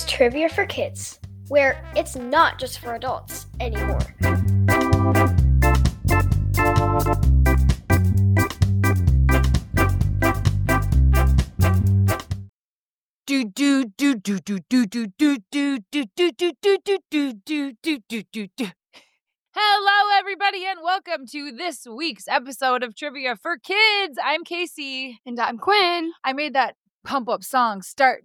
is Trivia for Kids, where it's not just for adults anymore. Hello, everybody, and welcome to this week's episode of Trivia for Kids. I'm Casey. And I'm Quinn. I made that pump up song start.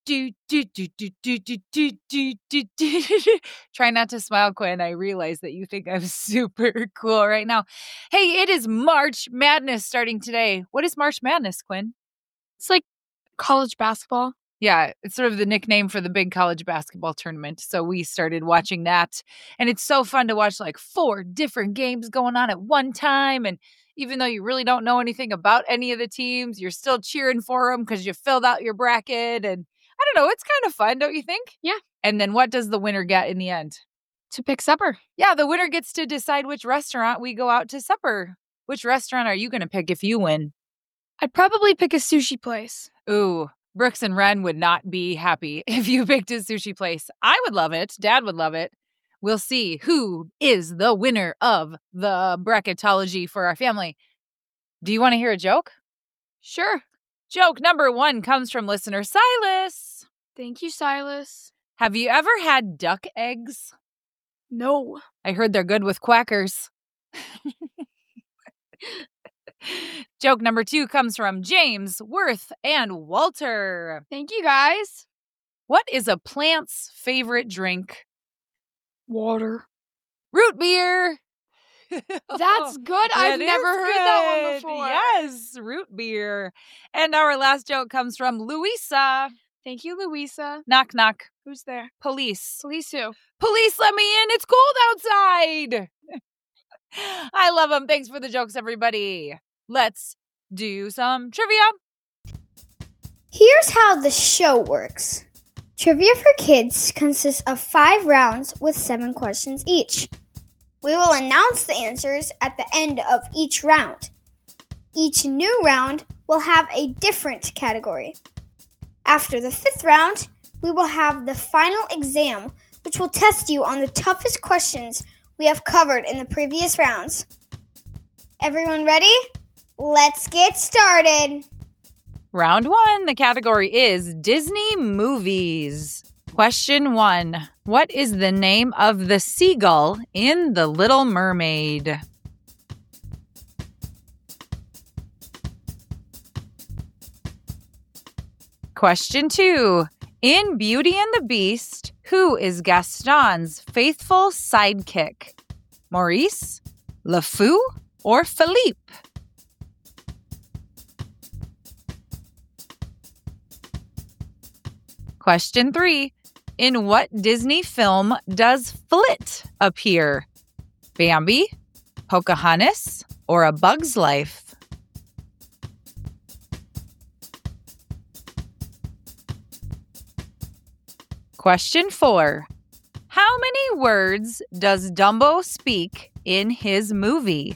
Try not to smile, Quinn. I realize that you think I'm super cool right now. Hey, it is March Madness starting today. What is March Madness, Quinn? It's like college basketball. Yeah, it's sort of the nickname for the big college basketball tournament. So we started watching that. And it's so fun to watch like 4 different games going on at one time. And even though you really don't know anything about any of the teams, you're still cheering for them because you filled out your bracket. And I don't know, it's kind of fun, don't you think? Yeah. And then what does the winner get in the end? To pick supper. Yeah, the winner gets to decide which restaurant we go out to supper. Which restaurant are you going to pick if you win? I'd probably pick a sushi place. Ooh. Brooks and Ren would not be happy if you picked a sushi place. I would love it. Dad would love it. We'll see who is the winner of the bracketology for our family. Do you want to hear a joke? Sure. Joke number 1 comes from listener Silas. Thank you, Silas. Have you ever had duck eggs? No. I heard they're good with quackers. Joke number 2 comes from James, Worth, and Walter. Thank you, guys. What is a plant's favorite drink? Water. Root beer. That's good. I've never heard that one before. Yes, root beer. And our last joke comes from Louisa. Thank you, Louisa. Knock, knock. Who's there? Police. Police who? Police, let me in. It's cold outside. I love them. Thanks for the jokes, everybody. Let's do some trivia. Here's how the show works. Trivia for Kids consists of 5 rounds with 7 questions each. We will announce the answers at the end of each round. Each new round will have a different category. After the 5th round, we will have the final exam, which will test you on the toughest questions we have covered in the previous rounds. Everyone ready? Let's get started. Round 1, the category is Disney movies. Question 1. What is the name of the seagull in The Little Mermaid? Question 2. In Beauty and the Beast, who is Gaston's faithful sidekick? Maurice, LeFou, or Philippe? Question 3. In what Disney film does Flit appear? Bambi, Pocahontas, or A Bug's Life? Question 4. How many words does Dumbo speak in his movie?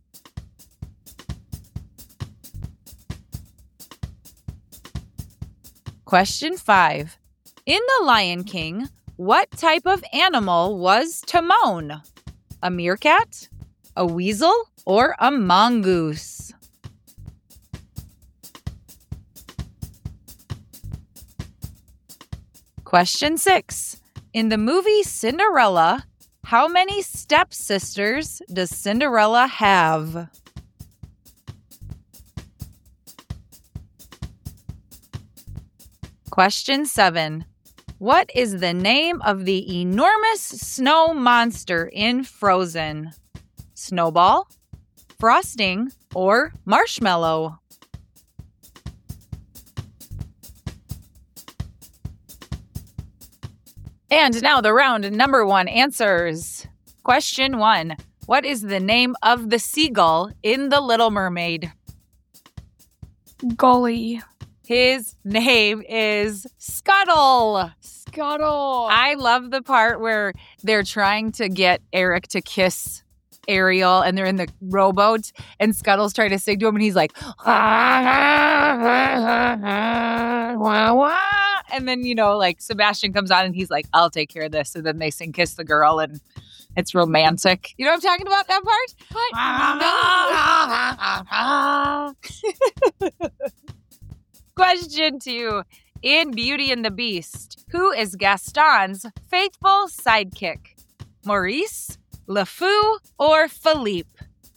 Question 5. In The Lion King, what type of animal was Timon? A meerkat, a weasel, or a mongoose? Question 6. In the movie Cinderella, how many stepsisters does Cinderella have? Question 7. What is the name of the enormous snow monster in Frozen? Snowball, Frosting, or Marshmallow? And now the round number 1 answers. Question 1. What is the name of the seagull in The Little Mermaid? Gully. His name is Scuttle. Scuttle. I love the part where they're trying to get Eric to kiss Ariel and they're in the rowboat and Scuttle's trying to sing to him and he's like, wah, wah. And then, like Sebastian comes on and he's like, I'll take care of this. And then they sing Kiss the Girl and it's romantic. You know what I'm talking about, that part? Question 2. In Beauty and the Beast, who is Gaston's faithful sidekick? Maurice, LeFou, or Philippe?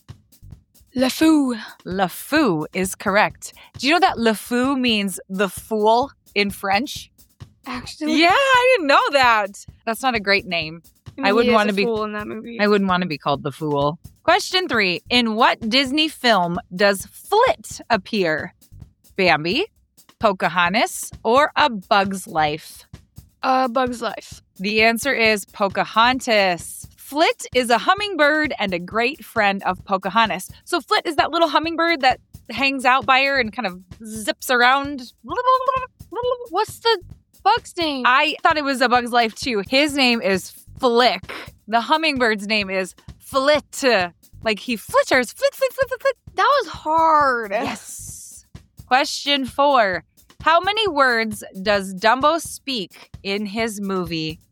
LeFou. LeFou is correct. Do you know that LeFou means the fool in French? Actually? Yeah, I didn't know that. That's not a great name. I wouldn't want to be fool in that movie. I wouldn't want to be called the fool. Question 3. In what Disney film does Flit appear? Bambi, Pocahontas, or A Bug's Life? Bug's Life. The answer is Pocahontas. Flit is a hummingbird and a great friend of Pocahontas. So Flit is that little hummingbird that hangs out by her and kind of zips around. What's the bug's name? I thought it was A Bug's Life too. His name is Flick. The hummingbird's name is Flit. Like he flitters. Flit, flit, flit, flit, flit. That was hard. Yes. Question 4. How many words does Dumbo speak in his movie?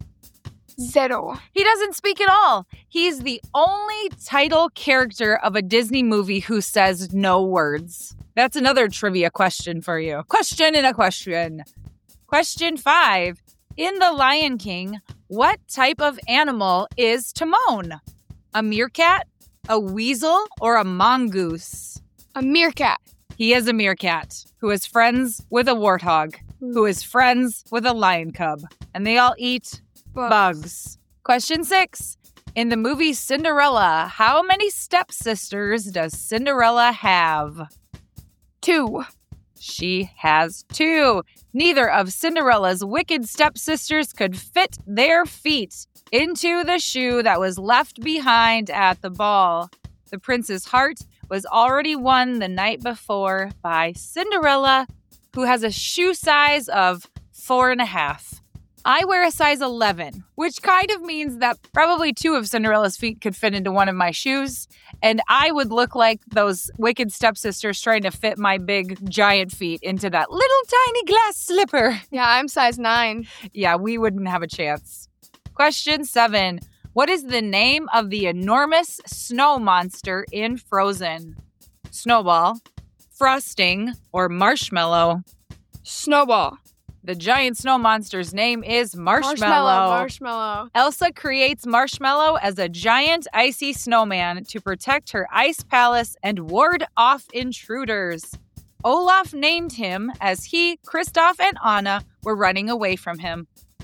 0. He doesn't speak at all. He's the only title character of a Disney movie who says no words. That's another trivia question for you. Question in a question. Question 5. In The Lion King, what type of animal is Timon? A meerkat, a weasel, or a mongoose? A meerkat. He is a meerkat who is friends with a warthog, who is friends with a lion cub, and they all eat bugs. Question 6. In the movie Cinderella, how many stepsisters does Cinderella have? 2. She has 2. Neither of Cinderella's wicked stepsisters could fit their feet into the shoe that was left behind at the ball. The prince's heart was already won the night before by Cinderella, who has a shoe size of 4.5. I wear a size 11, which kind of means that probably 2 of Cinderella's feet could fit into one of my shoes, and I would look like those wicked stepsisters trying to fit my big, giant feet into that little tiny glass slipper. Yeah, I'm size 9. Yeah, we wouldn't have a chance. Question 7. What is the name of the enormous snow monster in Frozen? Snowball, Frosting, or Marshmallow? Snowball. The giant snow monster's name is Marshmallow. Marshmallow. Elsa creates Marshmallow as a giant icy snowman to protect her ice palace and ward off intruders. Olaf named him as he, Kristoff, and Anna were running away from him.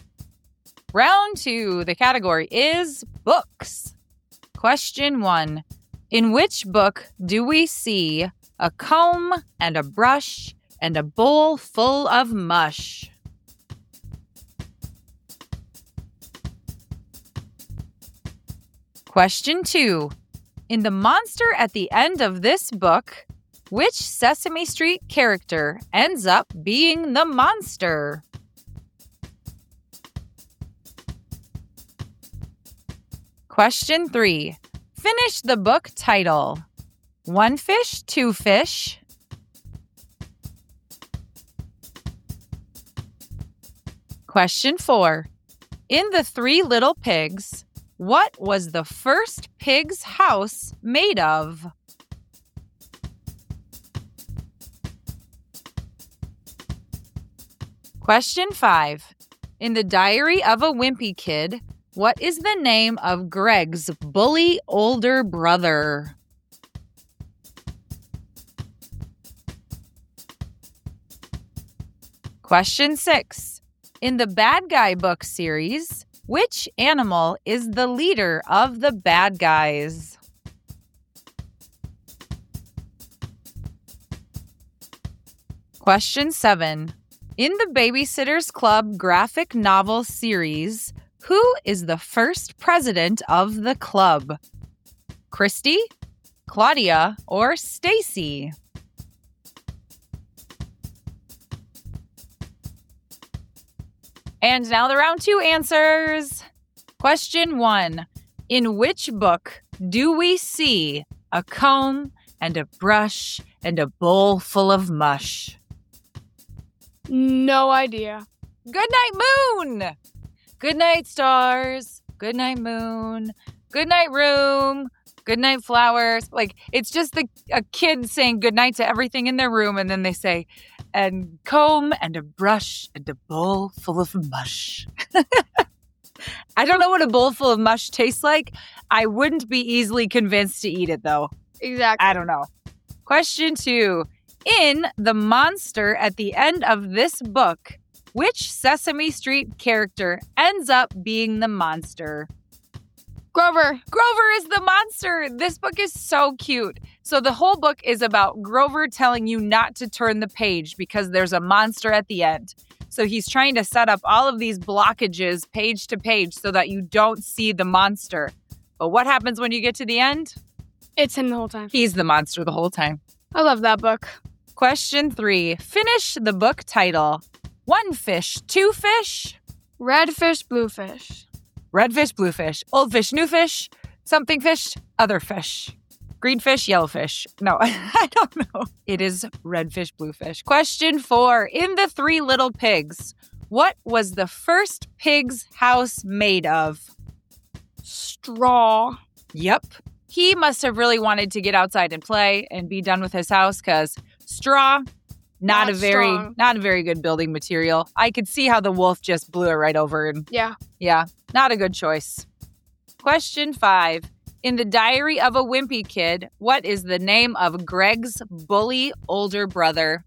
Round 2, the category is books. Question 1. In which book do we see a comb and a brush and a bowl full of mush? Question 2. In The Monster at the End of this book, which Sesame Street character ends up being the monster? Question 3. Finish the book title. 1 fish, 2 fish. Question 4. In The 3 Little Pigs, what was the first pig's house made of? Question 5. In The Diary of a Wimpy Kid, what is the name of Greg's bully older brother? Question 6. In the Bad Guy book series, which animal is the leader of the bad guys? Question 7. In the Babysitter's Club graphic novel series, who is the first president of the club? Christy, Claudia, or Stacy? And now the round 2 answers. Question 1. In which book do we see a comb and a brush and a bowl full of mush? No idea. Good night, moon. Good night, stars. Good night, moon. Good night, room. Good night, flowers. Like, it's just a kid saying good night to everything in their room, and then they say, and comb and a brush and a bowl full of mush. I don't know what a bowl full of mush tastes like. I wouldn't be easily convinced to eat it, though. Exactly. I don't know. Question 2. In The Monster at the end of this book, which Sesame Street character ends up being the monster? Grover. Grover is the monster. This book is so cute. So the whole book is about Grover telling you not to turn the page because there's a monster at the end. So he's trying to set up all of these blockages page to page so that you don't see the monster. But what happens when you get to the end? It's him the whole time. He's the monster the whole time. I love that book. Question 3. Finish the book title. 1 fish, 2 fish. Red fish, blue fish. Red fish, blue fish. Old fish, new fish. Something fish, other fish. Green fish, yellow fish. No, I don't know. It is red fish, blue fish. Question 4. In The Three Little Pigs, what was the first pig's house made of? Straw. Yep. He must have really wanted to get outside and play and be done with his house because straw, not a very good building material. I could see how the wolf just blew it right over. And Yeah. Not a good choice. Question 5. In The Diary of a Wimpy Kid, what is the name of Greg's bully older brother?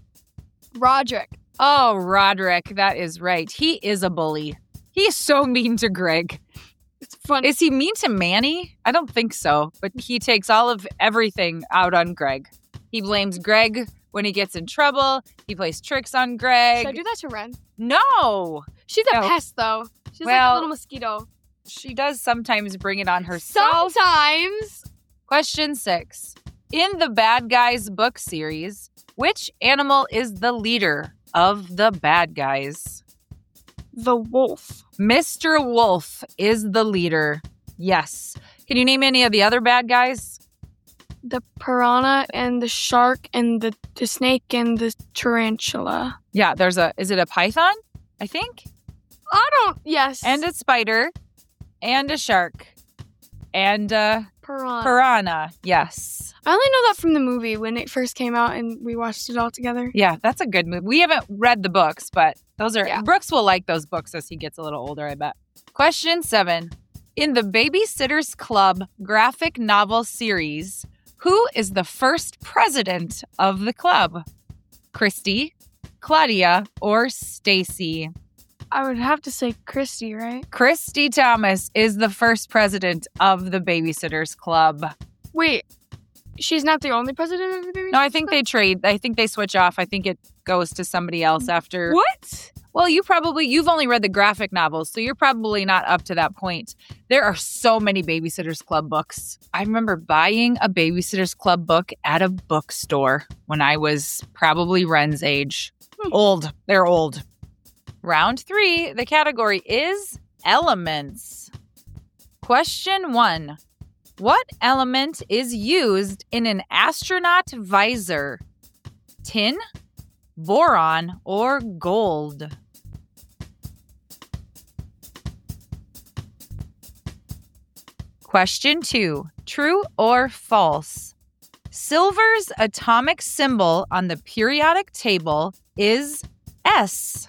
Roderick. Oh, Roderick. That is right. He is a bully. He is so mean to Greg. It's funny. Is he mean to Manny? I don't think so, but he takes all of everything out on Greg. He blames Greg when he gets in trouble. He plays tricks on Greg. Should I do that to Ren? No. She's a pest, though. She's like a little mosquito. She does sometimes bring it on herself. Sometimes. Question 6. In the Bad Guys book series, which animal is the leader of the bad guys? The wolf. Mr. Wolf is the leader. Yes. Can you name any of the other bad guys? The piranha and the shark and the snake and the tarantula. Yeah, is it a python? I think. Yes. And a spider. And a shark. And a piranha. Yes. I only know that from the movie when it first came out and we watched it all together. Yeah, that's a good movie. We haven't read the books, but those are... Yeah. Brooks will like those books as he gets a little older, I bet. Question 7. In the Babysitter's Club graphic novel series, who is the first president of the club? Christy, Claudia, or Stacy? I would have to say Christy, right? Christy Thomas is the first president of the Babysitter's Club. Wait, she's not the only president of the Babysitter's Club? No, I think they trade. I think they switch off. I think it goes to somebody else after. What? Well, you've only read the graphic novels, so you're probably not up to that point. There are so many Babysitter's Club books. I remember buying a Babysitter's Club book at a bookstore when I was probably Ren's age. Old. They're old. Round 3, the category is elements. Question 1. What element is used in an astronaut visor? Tin, boron, or gold? Question 2. True or false? Silver's atomic symbol on the periodic table is S.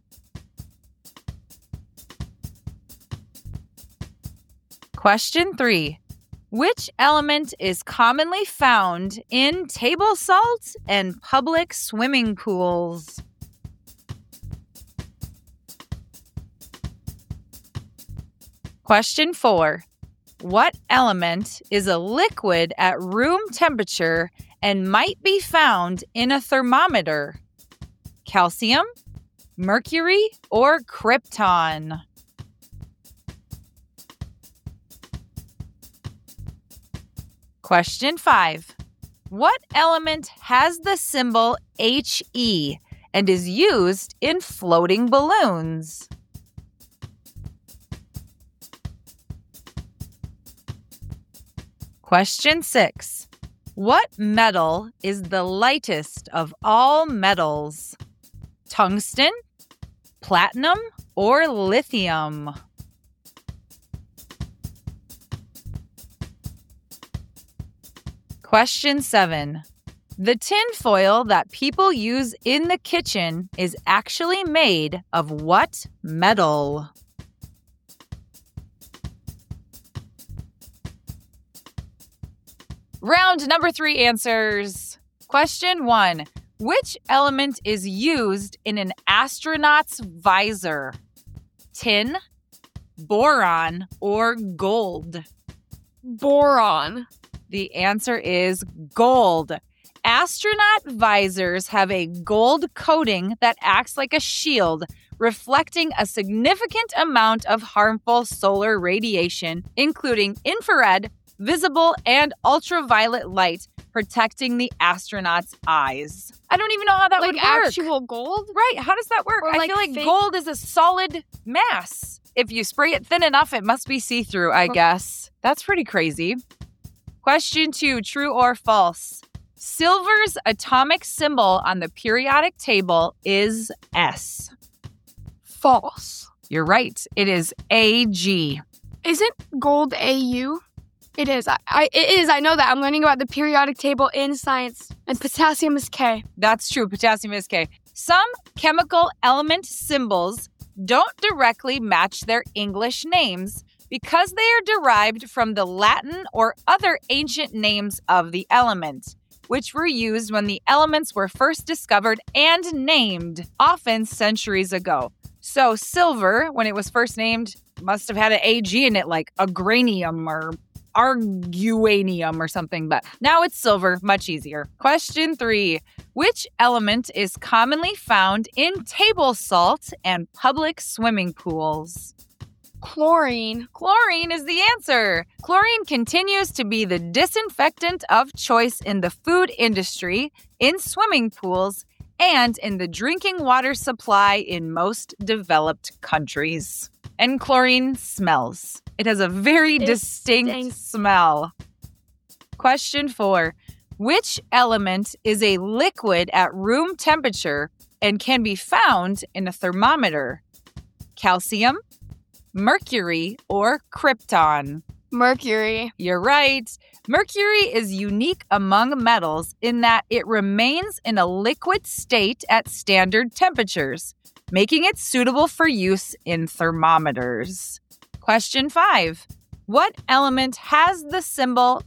Question 3. Which element is commonly found in table salt and public swimming pools? Question 4. What element is a liquid at room temperature and might be found in a thermometer? Calcium, mercury, or krypton? Question 5. What element has the symbol He and is used in floating balloons? Question 6. What metal is the lightest of all metals? Tungsten, platinum, or lithium? Question 7. The tin foil that people use in the kitchen is actually made of what metal? Round number 3 answers. Question 1. Which element is used in an astronaut's visor? Tin, boron, or gold? Boron. The answer is gold. Astronaut visors have a gold coating that acts like a shield, reflecting a significant amount of harmful solar radiation, including infrared, visible, and ultraviolet light, protecting the astronaut's eyes. I don't even know how that would work. Like actual gold? Right. How does that work? Or I like feel like fake- gold is a solid mass. If you spray it thin enough, it must be see-through, I guess. That's pretty crazy. Question 2, true or false? Silver's atomic symbol on the periodic table is S. False. You're right. It is Ag. Isn't gold AU? It is. It is. I know that. I'm learning about the periodic table in science. And potassium is K. That's true. Potassium is K. Some chemical element symbols don't directly match their English names because they are derived from the Latin or other ancient names of the element, which were used when the elements were first discovered and named, often centuries ago. So silver, when it was first named, must have had an Ag in it, like agranium or arguanium or something, but now it's silver, much easier. Question 3. Which element is commonly found in table salt and public swimming pools? Chlorine. Chlorine is the answer. Chlorine continues to be the disinfectant of choice in the food industry, in swimming pools, and in the drinking water supply in most developed countries. And chlorine smells. It has a very distinct smell. Question 4. Which element is a liquid at room temperature and can be found in a thermometer? Calcium, mercury, or krypton? Mercury. You're right. Mercury is unique among metals in that it remains in a liquid state at standard temperatures, making it suitable for use in thermometers. Question 5. What element has the symbol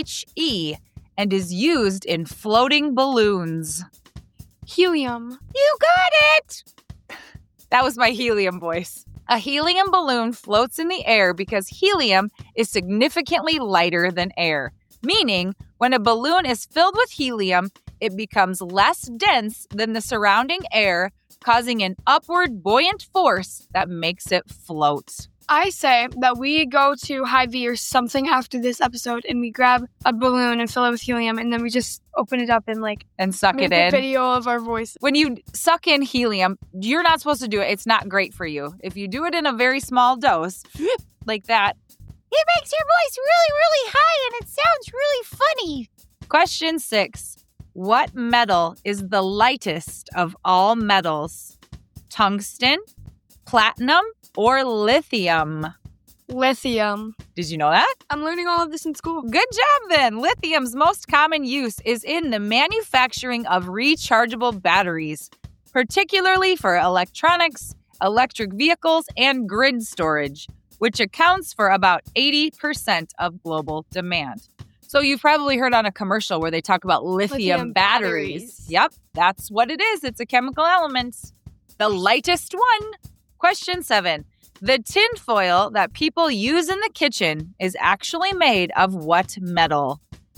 He and is used in floating balloons? Helium. You got it! That was my helium voice. A helium balloon floats in the air because helium is significantly lighter than air, meaning when a balloon is filled with helium, it becomes less dense than the surrounding air, causing an upward buoyant force that makes it float. I say that we go to Hy-Vee or something after this episode and we grab a balloon and fill it with helium and then we just open it up and and suck make it a in. video of our voice. When you suck in helium, you're not supposed to do it. It's not great for you. If you do it in a very small dose, like that, it makes your voice really, really high and it sounds really funny. Question 6. What metal is the lightest of all metals? Tungsten, platinum, or lithium? Lithium. Did you know that? I'm learning all of this in school. Good job then. Lithium's most common use is in the manufacturing of rechargeable batteries, particularly for electronics, electric vehicles, and grid storage, which accounts for about 80% of global demand. So you've probably heard on a commercial where they talk about lithium batteries. Yep, that's what it is. It's a chemical element. The lightest one. Question 7. The tinfoil that people use in the kitchen is actually made of what metal?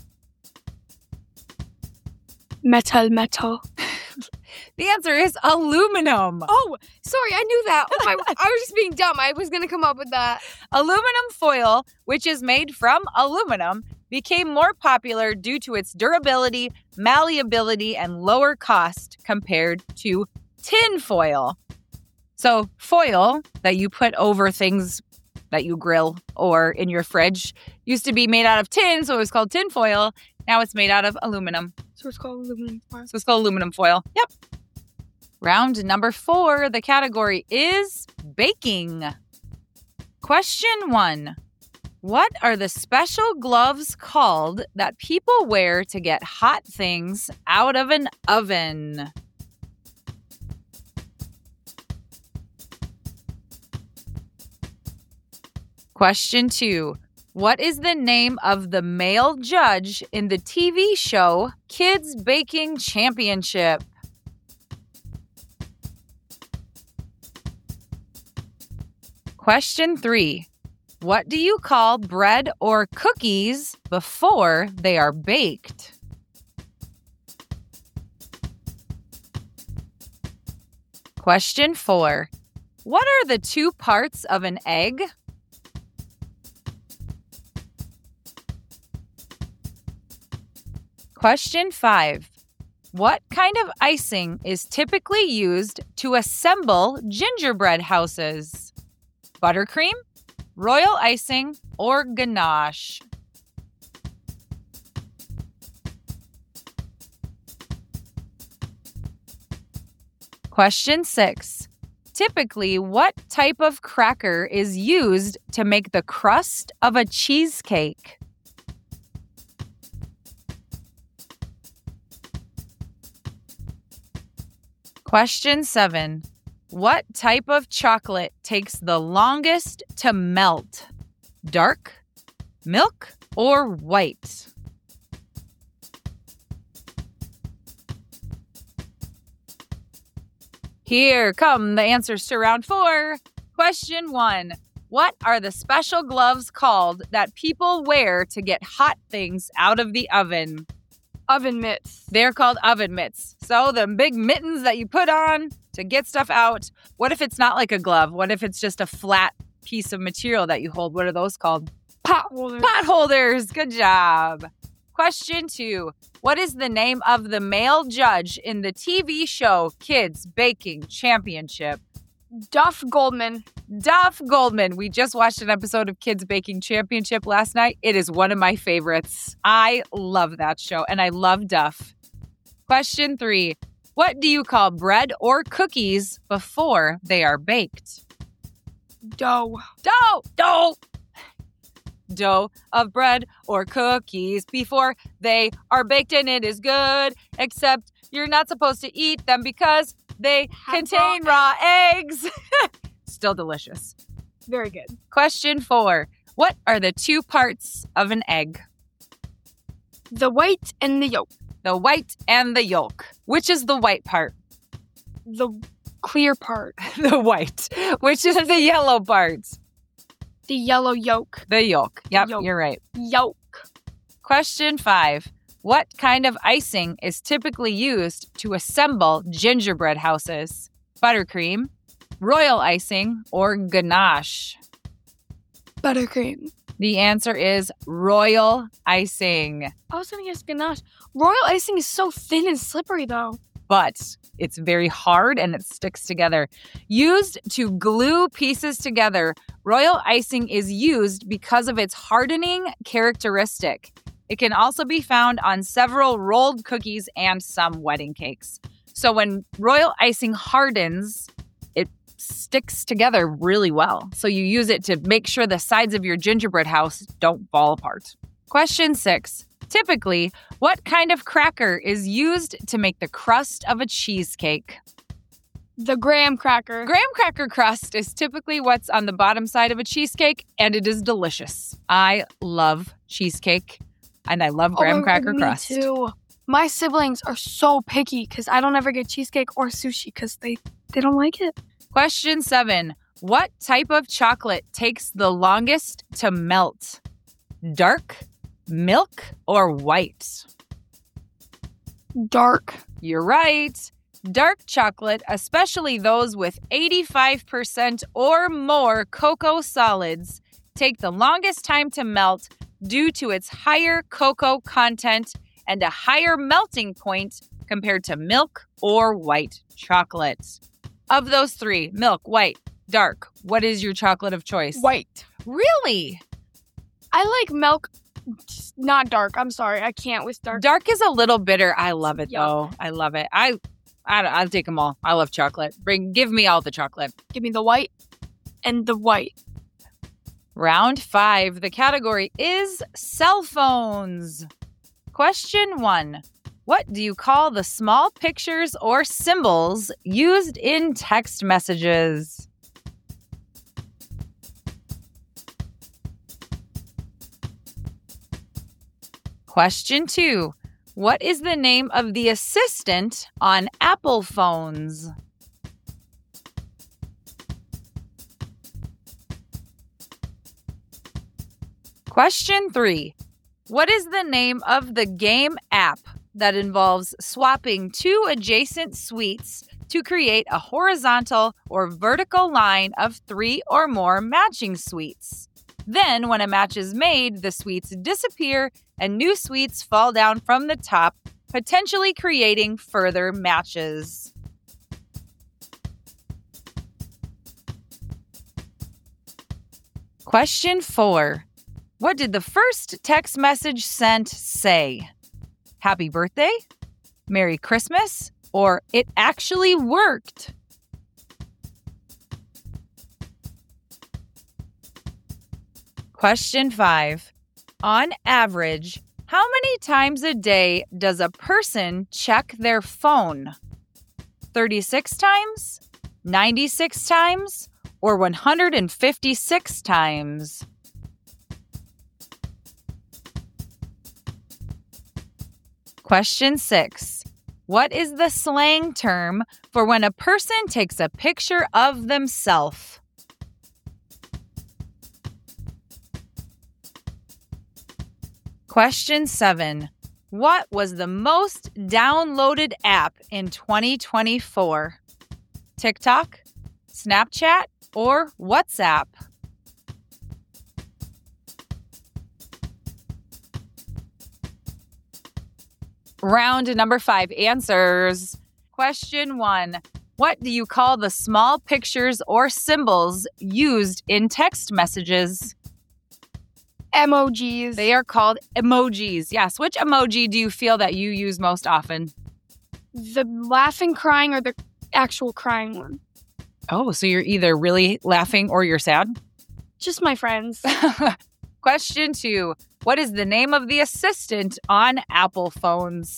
Metal. The answer is aluminum. Oh, sorry, I knew that. Oh my, I was just being dumb. I was going to come up with that. Aluminum foil, which is made from aluminum, became more popular due to its durability, malleability, and lower cost compared to tin foil. So foil that you put over things that you grill or in your fridge used to be made out of tin, so it was called tin foil. Now it's made out of aluminum. So it's called aluminum foil. So it's called aluminum foil. Yep. Round number 4, the category is baking. Question 1. What are the special gloves called that people wear to get hot things out of an oven? Question 2. What is the name of the male judge in the TV show Kids Baking Championship? Question 3. What do you call bread or cookies before they are baked? Question 4. What are the 2 parts of an egg? Question 5. What kind of icing is typically used to assemble gingerbread houses? Buttercream, royal icing, or ganache? Question 6. Typically, what type of cracker is used to make the crust of a cheesecake? Question 7. What type of chocolate takes the longest to melt? Dark, milk, or white? Here come the answers to round 4. Question 1. What are the special gloves called that people wear to get hot things out of the oven? Oven mitts. They're called oven mitts. So the big mittens that you put on to get stuff out. What if it's not like a glove? What if it's just a flat piece of material that you hold? What are those called? Pot holders. Pot holders. Good job. Question 2. What is the name of the male judge in the TV show Kids Baking Championship? Duff Goldman. Duff Goldman. We just watched an episode of Kids Baking Championship last night. It is one of my favorites. I love that show, and I love Duff. Question 3. What do you call bread or cookies before they are baked? Dough. Dough of bread or cookies before they are baked, and it is good, except you're not supposed to eat them because they contain raw eggs. Still delicious. Very good. Question 4. What are the 2 parts of an egg? The white and the yolk. The white and the yolk. Which is the white part? The clear part. The white. Which is the yellow part? The yellow yolk. The yolk. Yep, Yolk. You're right. Yolk. Question 5. What kind of icing is typically used to assemble gingerbread houses? Buttercream, royal icing, or ganache? Buttercream. The answer is royal icing. I was going to guess ganache. Royal icing is so thin and slippery, though. But it's very hard and it sticks together. Used to glue pieces together, royal icing is used because of its hardening characteristic. It can also be found on several rolled cookies and some wedding cakes. So when royal icing hardens, it sticks together really well. So you use it to make sure the sides of your gingerbread house don't fall apart. Question 6. Typically, what kind of cracker is used to make the crust of a cheesecake? The graham cracker. Graham cracker crust is typically what's on the bottom side of a cheesecake, and it is delicious. I love cheesecake, and I love graham cracker crust. Me too. My siblings are so picky because I don't ever get cheesecake or sushi because they don't like it. Question 7. What type of chocolate takes the longest to melt? Dark, milk, or white? Dark. You're right. Dark chocolate, especially those with 85% or more cocoa solids, take the longest time to melt due to its higher cocoa content and a higher melting point compared to milk or white chocolate. Of those 3, milk, white, dark, what is your chocolate of choice? White. Really? I like milk, not dark. I'm sorry. I can't with dark. Dark is a little bitter. I love it, Yeah. though. I love it. I I'll take them all. I love chocolate. Give me all the chocolate. Give me the white and the white. Round 5. The category is cell phones. Question 1. What do you call the small pictures or symbols used in text messages? Question 2. What is the name of the assistant on Apple phones? Question 3. What is the name of the game app that involves swapping two adjacent suites to create a horizontal or vertical line of 3 or more matching suites? Then, when a match is made, the suites disappear and new suites fall down from the top, potentially creating further matches. Question 4. What did the first text message sent say? Happy birthday? Merry Christmas? Or it actually worked? Question 5. On average, how many times a day does a person check their phone? 36 times? 96 times? Or 156 times? Question 6. What is the slang term for when a person takes a picture of themselves? Question 7. What was the most downloaded app in 2024? TikTok, Snapchat, or WhatsApp? Round number 5, answers. Question 1. What do you call the small pictures or symbols used in text messages? Emojis. They are called emojis. Yes. Which emoji do you feel that you use most often? The laughing, crying, or the actual crying one? Oh, so you're either really laughing or you're sad? Just my friends. Question 2. What is the name of the assistant on Apple phones?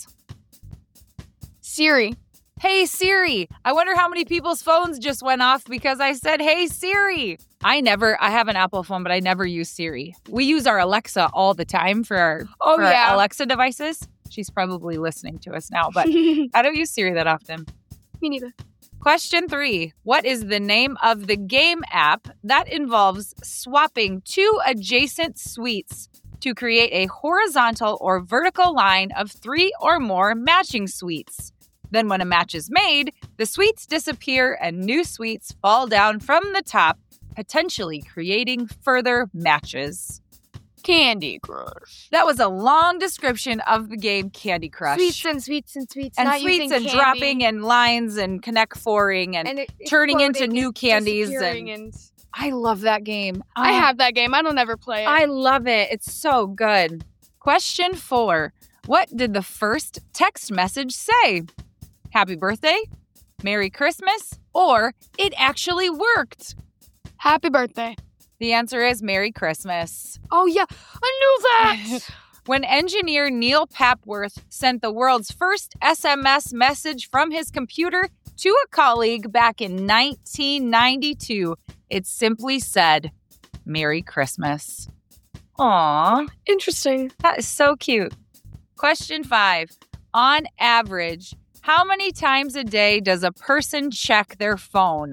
Siri. Hey, Siri. I wonder how many people's phones just went off because I said, hey, Siri. I have an Apple phone, but I never use Siri. We use our Alexa all the time for our Alexa devices. She's probably listening to us now, but I don't use Siri that often. Me neither. Question 3. What is the name of the game app that involves swapping two adjacent suites to create a horizontal or vertical line of 3 or more matching suites? Then when a match is made, the suites disappear and new suites fall down from the top, potentially creating further matches. Candy Crush. That was a long description of the game Candy Crush. Sweets and sweets and sweets. And not sweets using and candy. dropping and lines and connect foring and turning into new candies. And I love that game. I have that game. I don't ever play it. I love it. It's so good. Question 4. What did the first text message say? Happy birthday? Merry Christmas? Or it actually worked? Happy birthday. The answer is Merry Christmas. Oh, yeah. I knew that. When engineer Neil Papworth sent the world's first SMS message from his computer to a colleague back in 1992, it simply said, Merry Christmas. Aww. Interesting. That is so cute. Question 5. On average, how many times a day does a person check their phone?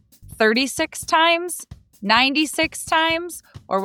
36 times? 96 times? Or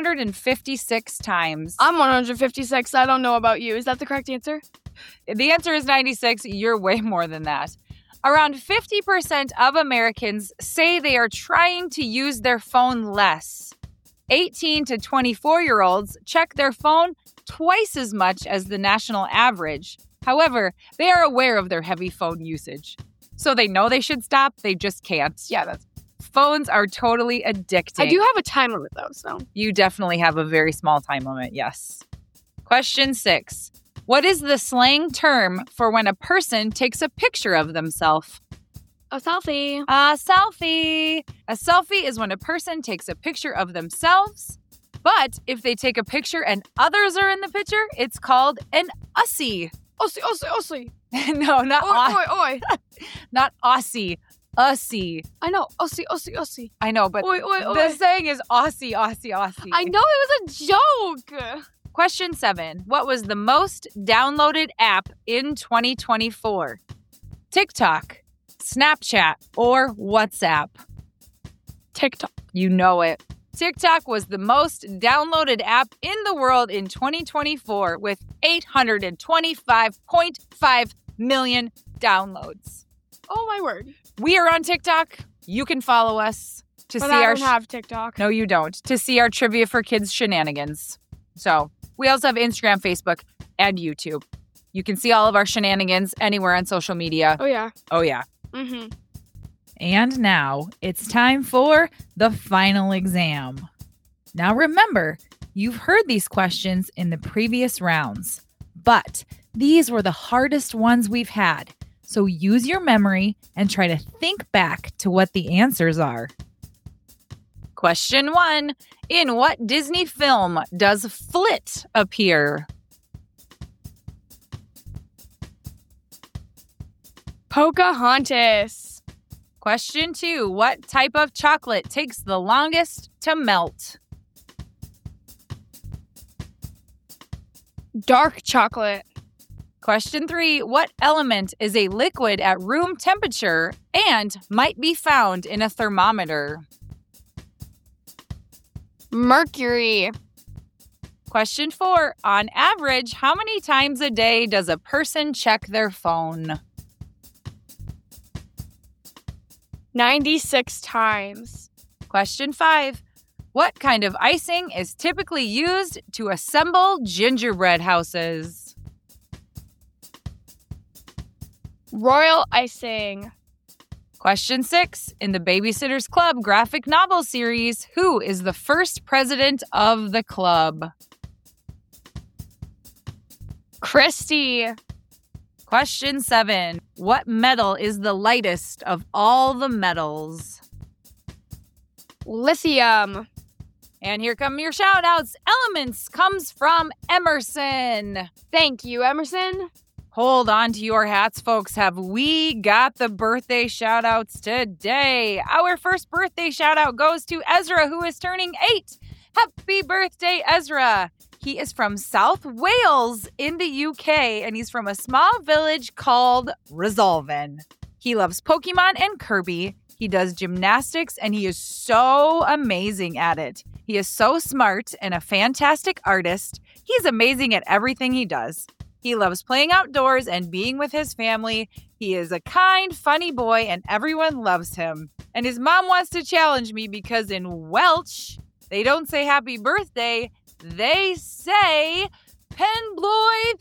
156 times? I'm 156. I don't know about you. Is that the correct answer? The answer is 96. You're way more than that. Around 50% of Americans say they are trying to use their phone less. 18 to 24-year-olds check their phone twice as much as the national average. However, they are aware of their heavy phone usage. So they know they should stop, they just can't. Yeah, phones are totally addicting. I do have a time limit, though, so. You definitely have a very small time limit, yes. Question 6. What is the slang term for when a person takes a picture of themselves? A selfie. A selfie. A selfie is when a person takes a picture of themselves, but if they take a picture and others are in the picture, it's called an Aussie. Aussie. No, not Oi. not Aussie. Aussie. I know. Aussie. I know, but Oi. the saying is Aussie. I know it was a joke. Question 7. What was the most downloaded app in 2024? TikTok, Snapchat, or WhatsApp? TikTok. You know it. TikTok was the most downloaded app in the world in 2024 with 825.5 million downloads. Oh, my word. We are on TikTok. You can follow us to But see I our... don't have TikTok. No, you don't. To see our Trivia for Kids shenanigans. So we also have Instagram, Facebook, and YouTube. You can see all of our shenanigans anywhere on social media. Oh, yeah. Oh, yeah. Mm-hmm. And now it's time for the final exam. Now remember, you've heard these questions in the previous rounds, but these were the hardest ones we've had. So use your memory and try to think back to what the answers are. Question 1. In what Disney film does Flit appear? Pocahontas. Question 2. What type of chocolate takes the longest to melt? Dark chocolate. Question 3. What element is a liquid at room temperature and might be found in a thermometer? Mercury. Question 4. On average, how many times a day does a person check their phone? 96 times. Question 5. What kind of icing is typically used to assemble gingerbread houses? Royal icing. Question 6. In the Babysitter's Club graphic novel series, who is the first president of the club? Christy. Question 7. What metal is the lightest of all the metals? Lithium. And here come your shout outs. Elements comes from Emerson. Thank you, Emerson. Hold on to your hats, folks. Have we got the birthday shout outs today? Our first birthday shout out goes to Ezra, who is turning 8. Happy birthday, Ezra. He is from South Wales in the UK, and he's from a small village called Resolven. He loves Pokemon and Kirby. He does gymnastics, and he is so amazing at it. He is so smart and a fantastic artist. He's amazing at everything he does. He loves playing outdoors and being with his family. He is a kind, funny boy, and everyone loves him. And his mom wants to challenge me because in Welsh, they don't say happy birthday. They say Penblwydd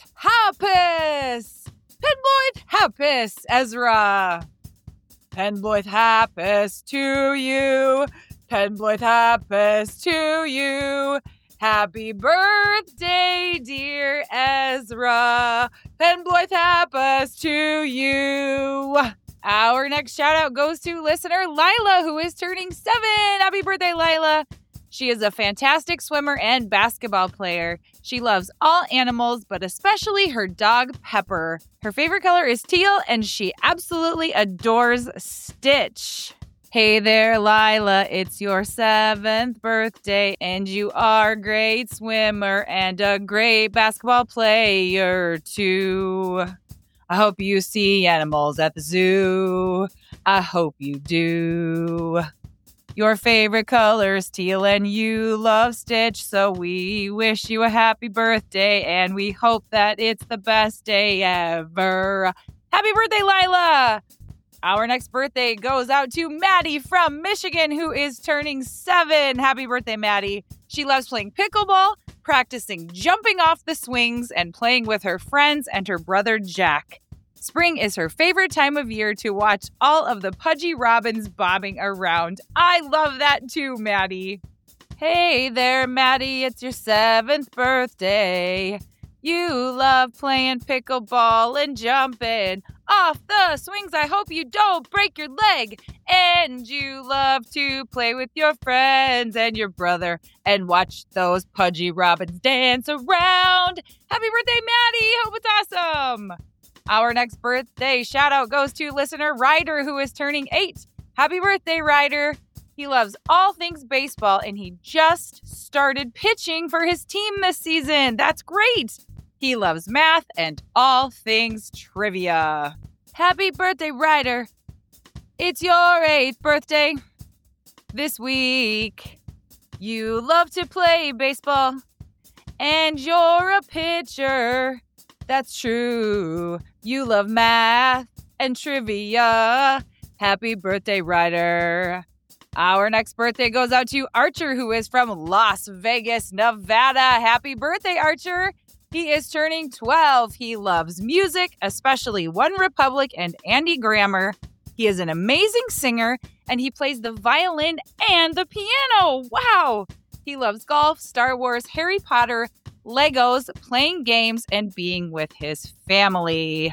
Hapus. Penblwydd Hapus, Ezra. Penblwydd Hapus to you. Penblwydd Hapus to you. Happy birthday, dear Ezra. Penblwydd Hapus to you. Our next shout out goes to listener Lila, who is turning 7. Happy birthday, Lila. She is a fantastic swimmer and basketball player. She loves all animals, but especially her dog, Pepper. Her favorite color is teal, and she absolutely adores Stitch. Hey there, Lila. It's your 7th birthday, and you are a great swimmer and a great basketball player, too. I hope you see animals at the zoo. I hope you do. Your favorite color is teal and you love Stitch, so we wish you a happy birthday and we hope that it's the best day ever. Happy birthday, Lila! Our next birthday goes out to Maddie from Michigan, who is turning 7. Happy birthday, Maddie. She loves playing pickleball, practicing jumping off the swings, and playing with her friends and her brother Jack. Spring is her favorite time of year to watch all of the pudgy robins bobbing around. I love that too, Maddie. Hey there, Maddie. It's your 7th birthday. You love playing pickleball and jumping off the swings. I hope you don't break your leg. And you love to play with your friends and your brother and watch those pudgy robins dance around. Happy birthday, Maddie. Hope it's awesome. Our next birthday shout out goes to listener Ryder, who is turning 8. Happy birthday, Ryder. He loves all things baseball, and he just started pitching for his team this season. That's great. He loves math and all things trivia. Happy birthday, Ryder. It's your 8th birthday this week. You love to play baseball, and you're a pitcher. That's true. You love math and trivia. Happy birthday, Ryder. Our next birthday goes out to Archer, who is from Las Vegas, Nevada. Happy birthday, Archer. He is turning 12. He loves music, especially One Republic and Andy Grammer. He is an amazing singer, and he plays the violin and the piano. Wow! He loves golf, Star Wars, Harry Potter, Legos, playing games, and being with his family.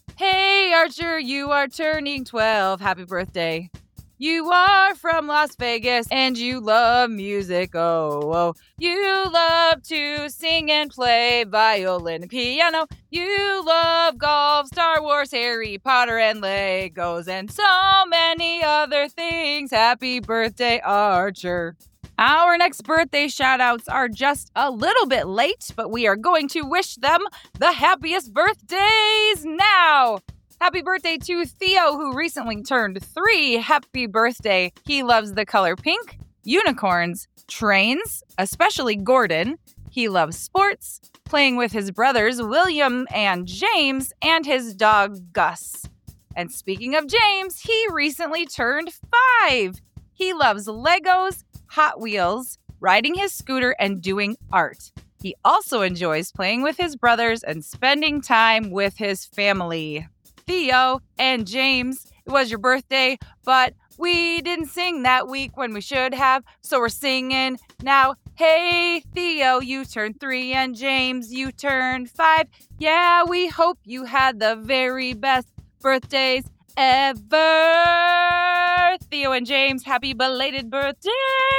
Hey, Archer, you are turning 12. Happy birthday. You are from Las Vegas, and you love music, oh. You love to sing and play violin and piano. You love golf, Star Wars, Harry Potter, and Legos, and so many other things. Happy birthday, Archer. Our next birthday shout-outs are just a little bit late, but we are going to wish them the happiest birthdays now. Happy birthday to Theo, who recently turned 3. Happy birthday. He loves the color pink, unicorns, trains, especially Gordon. He loves sports, playing with his brothers William and James, and his dog Gus. And speaking of James, he recently turned 5. He loves Legos, Hot Wheels, riding his scooter, and doing art. He also enjoys playing with his brothers and spending time with his family. Theo and James, it was your birthday, but we didn't sing that week when we should have, so we're singing now. Hey, Theo, you turned 3, and James, you turned 5. Yeah, we hope you had the very best birthdays ever. Theo and James, happy belated birthdays.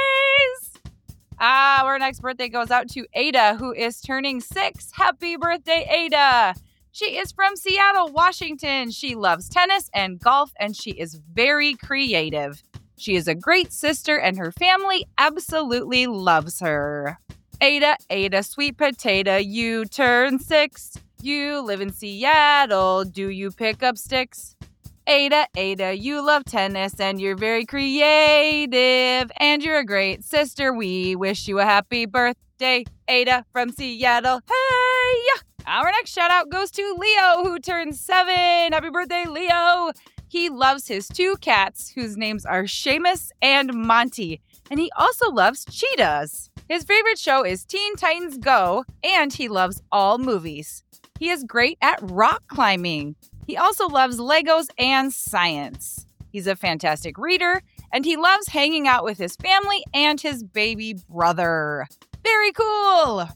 Our next birthday goes out to Ada, who is turning 6. Happy birthday, Ada. She is from Seattle, Washington. She loves tennis and golf, and she is very creative. She is a great sister, and her family absolutely loves her. Ada, sweet potato, you turn 6. You live in Seattle. Do you pick up sticks? Ada, you love tennis, and you're very creative, and you're a great sister. We wish you a happy birthday, Ada from Seattle. Hey! Our next shout out goes to Leo, who turned 7. Happy birthday, Leo. He loves his 2 cats, whose names are Seamus and Monty, and he also loves cheetahs. His favorite show is Teen Titans Go, and he loves all movies. He is great at rock climbing. He also loves Legos and science. He's a fantastic reader, and he loves hanging out with his family and his baby brother. Very cool!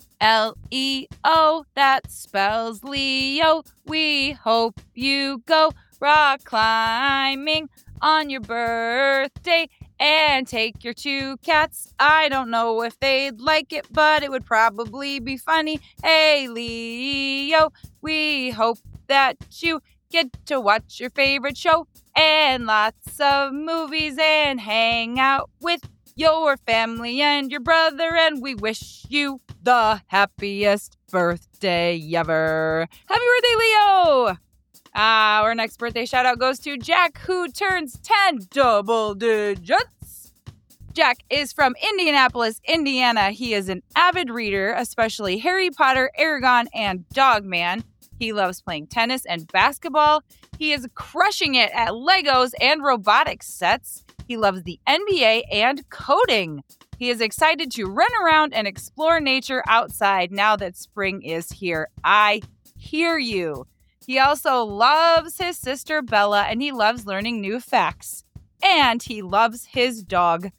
Leo, that spells Leo. We hope you go rock climbing on your birthday and take your 2 cats. I don't know if they'd like it, but it would probably be funny. Hey, Leo, we hope that you get to watch your favorite show and lots of movies and hang out with your family and your brother, and we wish you the happiest birthday ever. Happy birthday, Leo! Our next birthday shout out goes to Jack, who turns 10, double digits. Jack is from Indianapolis, Indiana. He is an avid reader, especially Harry Potter, Eragon, and Dogman. He loves playing tennis and basketball. He is crushing it at Legos and robotics sets. He loves the NBA and coding. He is excited to run around and explore nature outside now that spring is here. I hear you. He also loves his sister Bella, and he loves learning new facts. And he loves his dog,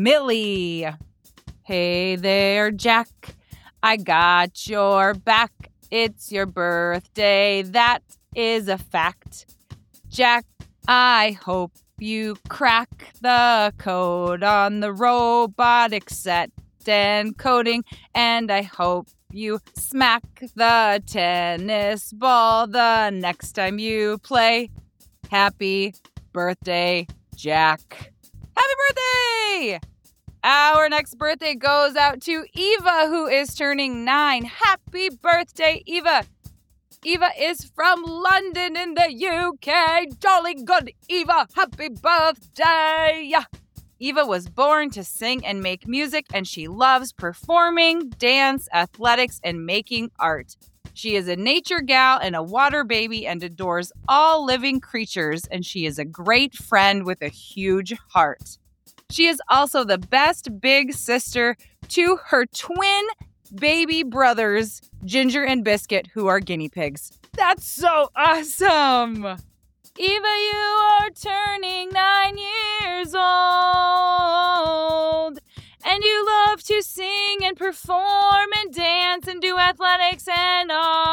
Millie. Hey there, Jack. I got your back. it's your birthday. That is a fact. Jack, I hope you crack the code on the robotic set and coding, and I hope you smack the tennis ball the next time you play. Happy birthday, Jack. Happy birthday! Our next birthday goes out to Eva, who is turning 9. Happy birthday, Eva. Eva is from London in the UK. Jolly good, Eva. Happy birthday. Eva was born to sing and make music, and she loves performing, dance, athletics, and making art. She is a nature gal and a water baby and adores all living creatures, and she is a great friend with a huge heart. She is also the best big sister to her twin baby brothers, Ginger and Biscuit, who are guinea pigs. That's so awesome! Eva, you are turning 9 years old, and you love to sing and perform and dance and do athletics and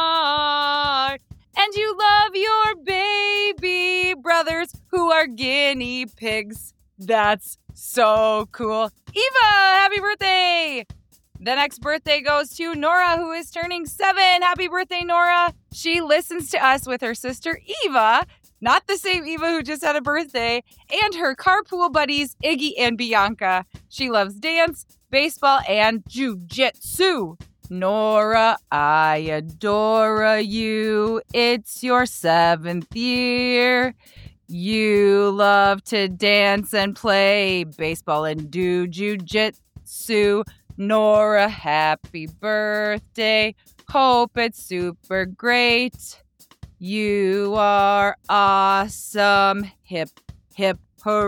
art, and you love your baby brothers, who are guinea pigs. That's so cool. Eva, happy birthday! The next birthday goes to Nora, who is turning 7. Happy birthday, Nora. She listens to us with her sister, Eva, not the same Eva who just had a birthday, and her carpool buddies, Iggy and Bianca. She loves dance, baseball, and jiu-jitsu. Nora, I adore you. It's your 7th year. You love to dance and play baseball and do jiu-jitsu. Nora, happy birthday. Hope it's super great. You are awesome. Hip, hip,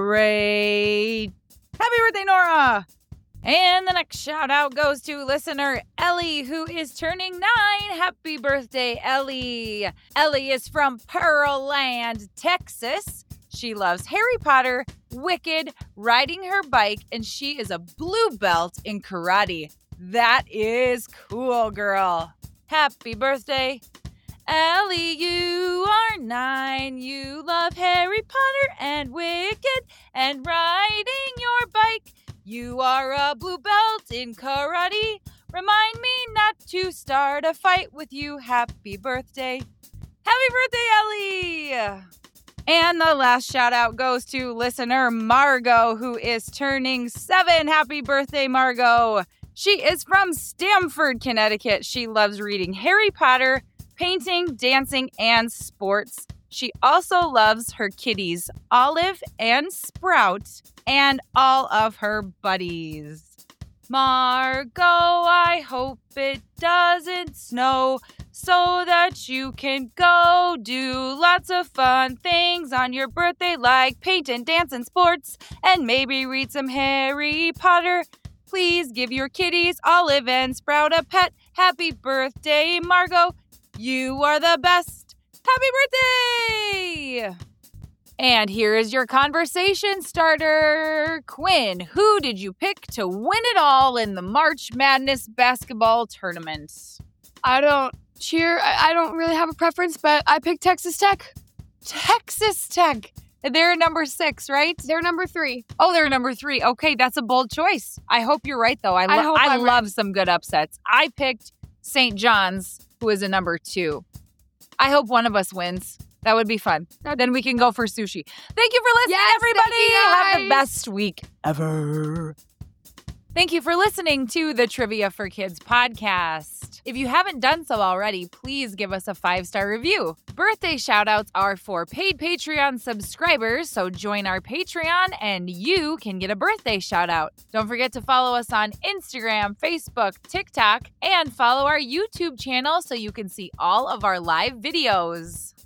hooray. Happy birthday, Nora. And the next shout out goes to listener Ellie, who is turning 9. Happy birthday, Ellie. Ellie is from Pearland, Texas. She loves Harry Potter, Wicked, riding her bike, and she is a blue belt in karate. That is cool, girl. Happy birthday, Ellie. You are 9. You love Harry Potter and Wicked and riding your bike. You are a blue belt in karate. Remind me not to start a fight with you. Happy birthday. Happy birthday, Ellie. And the last shout out goes to listener Margot, who is turning 7. Happy birthday, Margot. She is from Stamford, Connecticut. She loves reading Harry Potter, painting, dancing, and sports. She also loves her kitties, Olive and Sprout, and all of her buddies. Margot, I hope it doesn't snow so that you can go do lots of fun things on your birthday, like paint and dance and sports, and maybe read some Harry Potter. Please give your kitties, Olive and Sprout, a pet. Happy birthday, Margot. You are the best. Happy birthday! And here is your conversation starter. Quinn, who did you pick to win it all in the March Madness basketball tournament? I don't really have a preference, but I picked Texas Tech. Texas Tech. They're number 6, right? They're number 3. Oh, they're number 3. Okay, that's a bold choice. I hope you're right, though. I love some good upsets. I picked St. John's, who is a number 2. I hope one of us wins. That would be fun. Then we can go for sushi. Thank you for listening, everybody. Have the best week ever. Thank you for listening to the Trivia for Kids podcast. If you haven't done so already, please give us a 5-star review. Birthday shoutouts are for paid Patreon subscribers, so join our Patreon and you can get a birthday shoutout. Don't forget to follow us on Instagram, Facebook, TikTok, and follow our YouTube channel so you can see all of our live videos.